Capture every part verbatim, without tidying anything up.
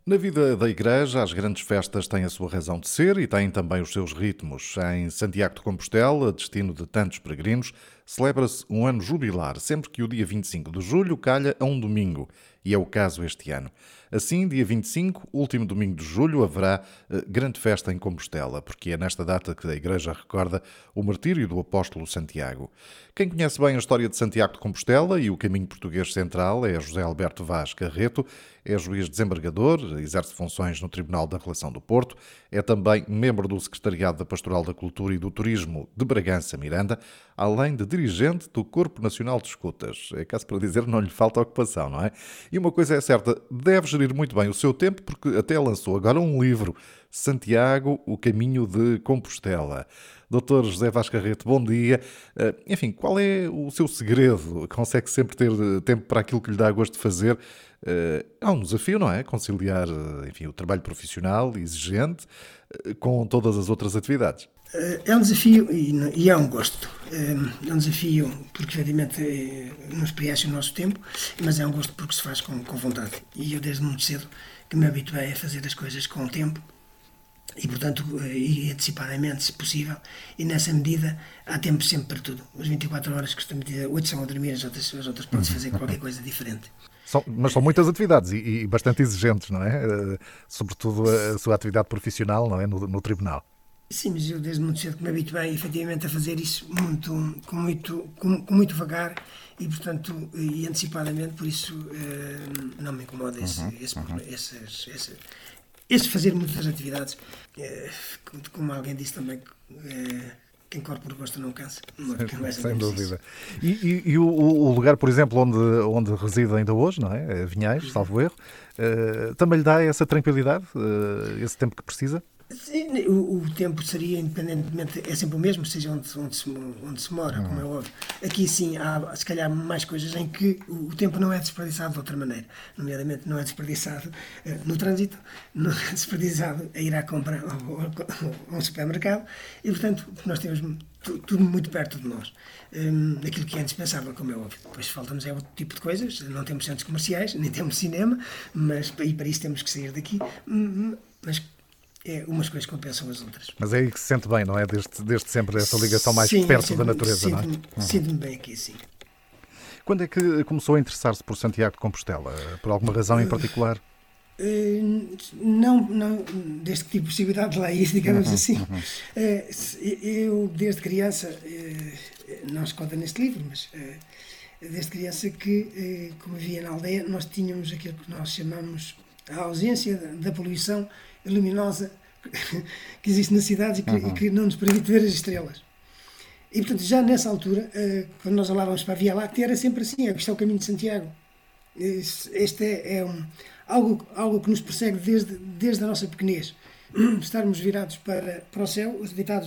Na vida da Igreja, as grandes festas têm a sua razão de ser e têm também os seus ritmos. Em Santiago de Compostela, destino de tantos peregrinos, celebra-se um ano jubilar, sempre que o dia vinte e cinco de julho calha a um domingo, e é o caso este ano. Assim, dia vinte e cinco, último domingo de julho, haverá eh, grande festa em Compostela, porque é nesta data que a Igreja recorda o martírio do apóstolo Santiago. Quem conhece bem a história de Santiago de Compostela e o caminho português central é José Alberto Vaz Carreto, é juiz desembargador, exerce funções no Tribunal da Relação do Porto, é também membro do Secretariado da Pastoral da Cultura e do Turismo de Bragança Miranda, além de dirigente do Corpo Nacional de Escutas. É caso para dizer, não lhe falta ocupação, não é? E uma coisa é certa, deve gerir muito bem o seu tempo, porque até lançou agora um livro, Santiago, o Caminho de Compostela. doutor José Vaz Carreto, bom dia. Eh, Enfim, qual é o seu segredo? Consegue sempre ter eh, tempo para aquilo que lhe dá gosto de fazer? Eh, Há um desafio, não é? Conciliar, eh, enfim, o trabalho profissional exigente eh, com todas as outras atividades. Eh, É um desafio e, não- e é um gosto. Eh, É um desafio porque, efetivamente, eh, nos preenche o nosso tempo, mas é um gosto porque se faz com, com vontade. E eu, desde muito cedo, que me habituei a fazer as coisas com o tempo e, portanto, eh, e antecipadamente, se possível, e nessa medida há tempo sempre para tudo. As vinte e quatro horas, costumo dizer, oito são a dormir, as outras, as outras pode-se fazer qualquer coisa diferente. São- mas são muitas atividades e, e bastante exigentes, não é? Eh, Sobretudo a sua atividade profissional, não é? No, no tribunal. Sim, mas eu desde muito cedo que me habituei efetivamente a fazer isso muito, com, muito, com, com muito vagar e, portanto, e antecipadamente, por isso eh, não me incomoda esse, esse, essas, esse, esse fazer muitas atividades. Eh, como, como alguém disse também, eh, quem corre por gosto não cansa. Não é, mais ou Sem menos isso. dúvida. E, e- e o, o lugar, por exemplo, onde, onde reside ainda hoje, não é? Vinhais, salvo erro, eh, também lhe dá essa tranquilidade, eh, esse tempo que precisa? Sim, o, o tempo seria, independentemente, é sempre o mesmo, seja onde, onde, se, onde se mora, como é óbvio. Aqui sim há, se calhar, mais coisas em que o, o tempo não é desperdiçado de outra maneira. Nomeadamente, não é desperdiçado eh, no trânsito, não é desperdiçado a ir à compra a um supermercado e, portanto, nós temos tu- tudo muito perto de nós. Hum, aquilo que é indispensável, como é óbvio. Depois falta-nos é outro tipo de coisas, não temos centros comerciais, nem temos cinema, mas e para isso temos que sair daqui. Hum, Mas é, umas coisas compensam as outras. Mas é aí que se sente bem, não é? Desde, desde sempre essa ligação mais Sim, perto da sinto-me natureza, não é? sinto sinto bem aqui, sim. Quando é que começou a interessar-se por Santiago de Compostela? Por alguma razão em particular? Uh, não, não, desde que tive possibilidade de lá ir, digamos assim. Uh, se- eu, desde criança, uh, não se conta neste livro, mas uh, desde criança que, uh, como vivia na aldeia, nós tínhamos aquilo que nós chamamos a ausência da, da poluição luminosa que existe nas cidades e que, e que não nos permite ver as estrelas. E, portanto, já nessa altura, uh, quando nós olhávamos para a Via Láctea, era sempre assim: isto é o caminho de Santiago. Este este é, é um, algo, algo que nos persegue desde, desde a nossa pequenez. Estarmos virados para, para o céu, deitados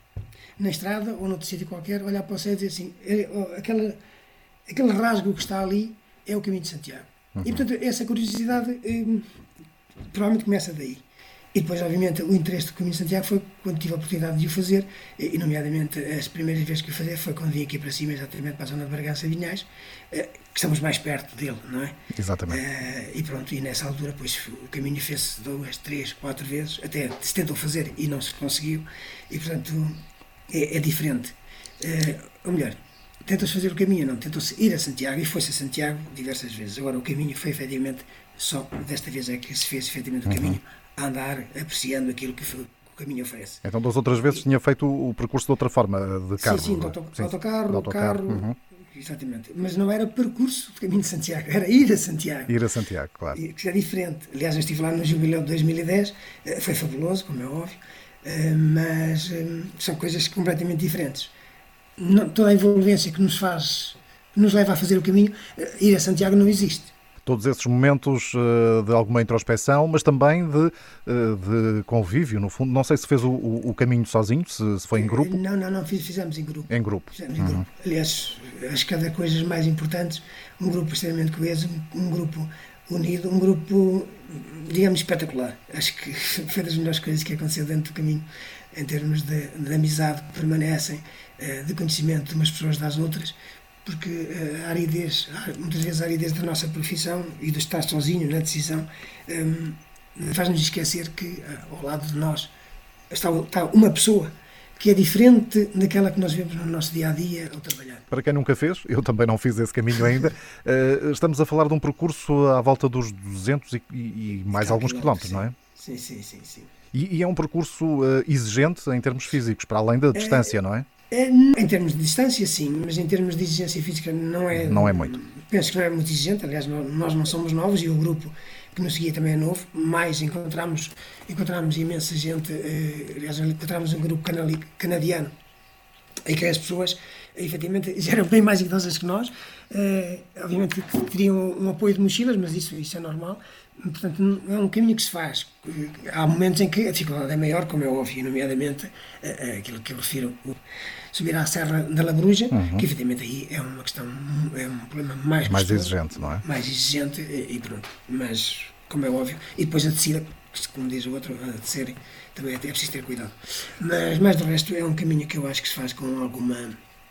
na estrada ou noutro sítio qualquer, olhar para o céu e dizer assim: é, oh, aquela, aquele rasgo que está ali é o caminho de Santiago. E, portanto, essa curiosidade eh, provavelmente começa daí. E depois, obviamente, o interesse do Caminho de Santiago foi quando tive a oportunidade de o fazer, e, nomeadamente, as primeiras vezes que o fazer foi quando vim aqui para cima, exatamente para a zona de Bragança Vinhais, eh, que estamos mais perto dele, não é? Exatamente. Eh, e pronto, e nessa altura, pois, o caminho fez-se duas, três, quatro vezes, até se tentou fazer e não se conseguiu, e, portanto, é, é diferente. Eh, ou melhor, tentou-se fazer o caminho, não, tentou-se ir a Santiago, e foi-se a Santiago diversas vezes. Agora, o caminho foi, efetivamente, só desta vez é que se fez, efetivamente, o caminho, a andar, apreciando aquilo que o caminho oferece. Então, das outras vezes, tinha feito o percurso de outra forma, de carro? Sim, sim, de auto, Sim, autocarro, de autocarro. carro, Uhum. exatamente. Mas não era percurso do caminho de Santiago, era ir a Santiago. Ir a Santiago, claro. E, que é diferente. Aliás, eu estive lá no Jubileu de dois mil e dez, eh, foi fabuloso, como é óbvio, eh, mas eh, são coisas completamente diferentes. Não, toda a envolvência que nos faz, que nos leva a fazer o caminho, eh, ir a Santiago não existe. Todos esses momentos uh, de alguma introspeção, mas também de, uh, de convívio, no fundo. Não sei se fez o, o, o caminho sozinho, se, se foi em grupo. Não, não, não, fiz- fizemos em grupo. Em grupo. Fizemos em grupo. Aliás, acho que é das coisas mais importantes, um grupo extremamente coeso, um, um grupo unido, um grupo, digamos, espetacular. Acho que foi das melhores coisas que aconteceu dentro do caminho, em termos de, de amizade que permanecem, eh, de conhecimento de umas pessoas das outras, porque eh, a aridez, muitas vezes a aridez da nossa profissão e de estar sozinho na decisão, hum, faz-nos esquecer que ao lado de nós está, está uma pessoa que é diferente daquela que nós vemos no nosso dia-a-dia ao trabalhar. Para quem nunca fez, eu também não fiz esse caminho ainda, estamos a falar de um percurso à volta dos duzentos e, e mais Está alguns quilómetros, sim. não é? Sim, sim, sim. sim. E, e é um percurso uh, exigente em termos físicos, para além da distância, é, não é? é? Em termos de distância, sim, mas em termos de exigência física não é... Não é muito. Penso que não é muito exigente, aliás, nós não somos novos e o grupo que nos seguia também é novo, mas encontramos, encontramos imensa gente, eh, aliás, encontramos um grupo canali, canadiano, em que as pessoas, efetivamente, já eram bem mais idosas que nós, eh, obviamente que teriam um apoio de mochilas, mas isso, isso é normal. Portanto, é um caminho que se faz. Há momentos em que a dificuldade é maior, como é óbvio, nomeadamente aquilo que eu refiro, subir à Serra da Labruja, uhum. que efetivamente aí é uma questão, é um problema mais mais gostoso, exigente, não é? Mais exigente e pronto. Mas, como é óbvio, e depois a descida, como diz o outro, a descer, também é preciso ter cuidado. Mas, mais do resto, é um caminho que eu acho que se faz com alguma.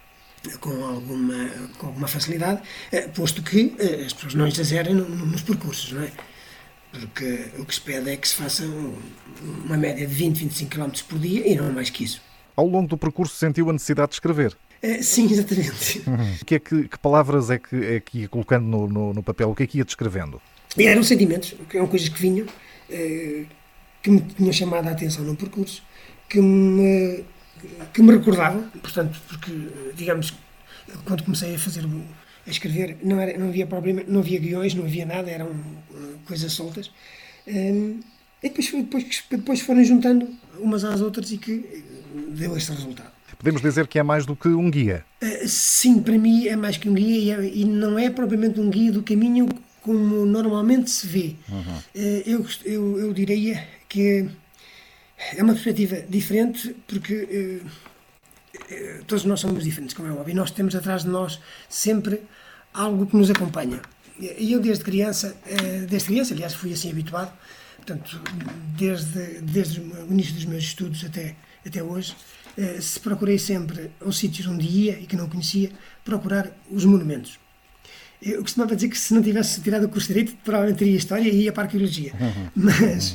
Com alguma, com alguma facilidade, posto que as pessoas não exagerem nos percursos, não é? Porque o que se pede é que se faça uma média de vinte, vinte e cinco quilómetros por dia e não mais que isso. Ao longo do percurso sentiu a necessidade de escrever? É, sim, exatamente. Uhum. Que, é que, que palavras é que, é que ia colocando no, no, no papel? O que é que ia descrevendo? E eram sentimentos, eram coisas que vinham, eh, que me tinham chamado a atenção no percurso, que me, que me recordavam, portanto, porque, digamos, quando comecei a fazer a escrever, não, era, não havia propriamente, não havia guiões, não havia nada, eram uh, coisas soltas. Um, e depois, depois, depois foram juntando umas às outras e que deu este resultado. Podemos dizer que é mais do que um guia? Uh, sim, para mim é mais que um guia e, é, e não é propriamente um guia do caminho como normalmente se vê. Uhum. Uh, eu, eu, eu diria que é uma perspectiva diferente porque... Uh, todos nós somos diferentes, como é óbvio, e nós temos atrás de nós sempre algo que nos acompanha. E eu desde criança, desde criança, aliás, fui assim habituado, portanto, desde, desde o início dos meus estudos até, até hoje, se procurei sempre aos sítios onde ia e que não conhecia, procurar os monumentos. Eu costumava dizer que se não tivesse tirado o curso de Direito, provavelmente teria História e ia para a Arqueologia. Uhum. Mas...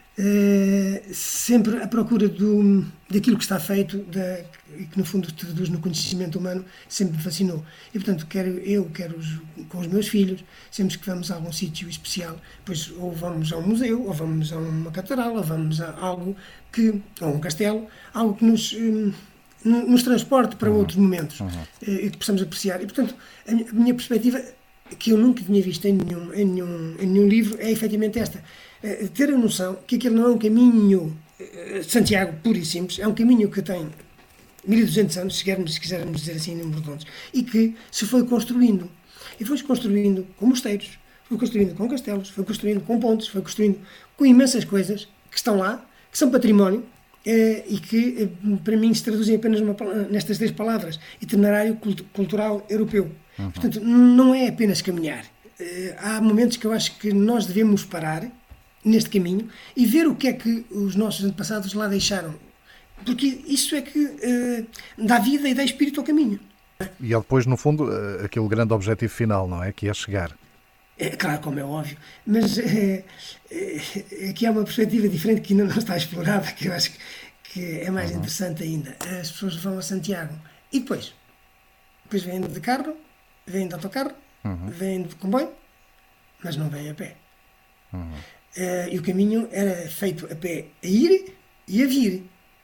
Uh, sempre à procura do, daquilo que está feito da, e que no fundo se traduz no conhecimento humano, sempre me fascinou. E portanto, quero eu, quero os, com os meus filhos, sempre que vamos a algum sítio especial, pois ou vamos a um museu, ou vamos a uma catedral, ou vamos a algo que, ou um castelo, algo que nos, um, nos transporte para uhum. outros momentos uhum. uh, e que possamos apreciar. E portanto, a minha, a minha perspectiva, que eu nunca tinha visto em nenhum, em nenhum, em nenhum livro, é efetivamente esta. Ter a noção que aquele não é um caminho Santiago puro e simples, é um caminho que tem mil e duzentos anos, se quisermos, se quisermos dizer assim em números redondos, e que se foi construindo. E foi-se construindo com mosteiros, foi construindo com castelos, foi construindo com pontes, foi construindo com imensas coisas que estão lá, que são património, e que para mim se traduzem apenas uma, nestas três palavras: itinerário cultural europeu. Uhum. Portanto, não é apenas caminhar. Há momentos que eu acho que nós devemos parar neste caminho e ver o que é que os nossos antepassados lá deixaram, porque isso é que uh, dá vida e dá espírito ao caminho. E é depois, no fundo, aquele grande objetivo final, não é? Que é chegar. É claro, como é óbvio, mas é, é, aqui há uma perspectiva diferente que ainda não está explorada, que eu acho que, que é mais uhum. interessante ainda. As pessoas vão a Santiago e depois, depois vêm de carro, vêm de autocarro, uhum. vêm de comboio, mas não vêm a pé. Uhum. Uh, e o caminho era feito a pé a ir e a vir.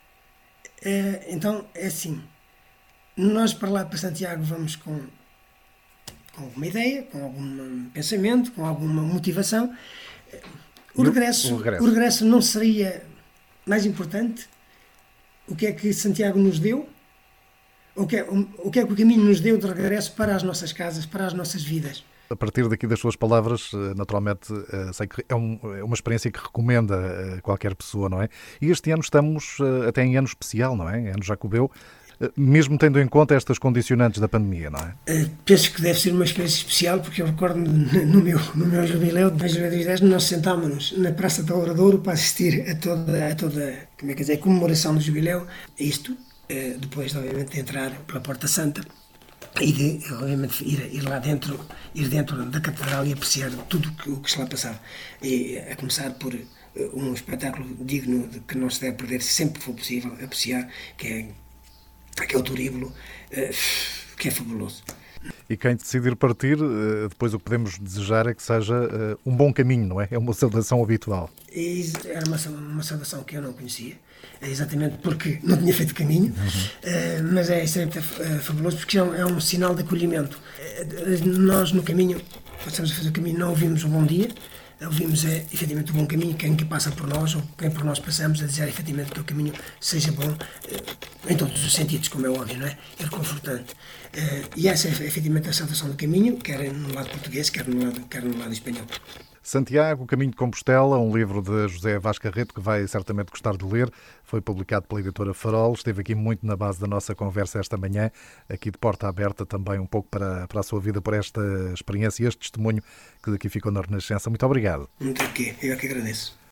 Uh, então, é assim, nós para lá, para Santiago, vamos com, com alguma ideia, com algum pensamento, com alguma motivação. Uh, o, regresso, o, regresso. o regresso não seria mais importante? O que é que Santiago nos deu? O que é o, o, que é que o caminho nos deu de regresso para as nossas casas, para as nossas vidas? A partir daqui das suas palavras, naturalmente, sei que é, um, é uma experiência que recomenda a qualquer pessoa, não é? E este ano estamos até em ano especial, não é? Ano Jacobeu, mesmo tendo em conta estas condicionantes da pandemia, não é? Uh, penso que deve ser uma experiência especial, porque eu recordo-me no meu, no meu jubileu de dois mil e dez, nós sentámos-nos na Praça do Ouradouro para assistir a toda, a toda como é que dizer, a comemoração do jubileu, isto, uh, depois, obviamente, de entrar pela Porta Santa, e de, obviamente, ir, ir lá dentro, ir dentro da catedral e apreciar tudo o que, o que se lá passava. E, a começar por, um espetáculo digno de que não se deve perder sempre que for possível apreciar, que é aquele Turíbulo, que é fabuloso. E quem decidir partir, depois o que podemos desejar é que seja um bom caminho, não é? É uma saudação habitual. Era uma, uma saudação que eu não conhecia, exatamente porque não tinha feito caminho, uhum. Mas é extremamente fabuloso porque é um, é um sinal de acolhimento. Nós no caminho, quando estamos a fazer o caminho, não ouvimos o bom dia, ouvimos é, efetivamente o bom caminho, quem que passa por nós ou quem por nós passamos, a dizer efetivamente que o caminho seja bom em todos os sentidos, como é óbvio, não é? É reconfortante. E essa é efetivamente a saudação do caminho, quer no lado português, quer no lado, quer no lado espanhol. Santiago, o Caminho de Compostela, um livro de José Vaz Carreto que vai certamente gostar de ler. Foi publicado pela editora Farol. Esteve aqui muito na base da nossa conversa esta manhã, aqui de porta aberta também um pouco para, para a sua vida, por esta experiência e este testemunho que daqui ficou na Renascença. Muito obrigado. Muito aqui, eu é que agradeço.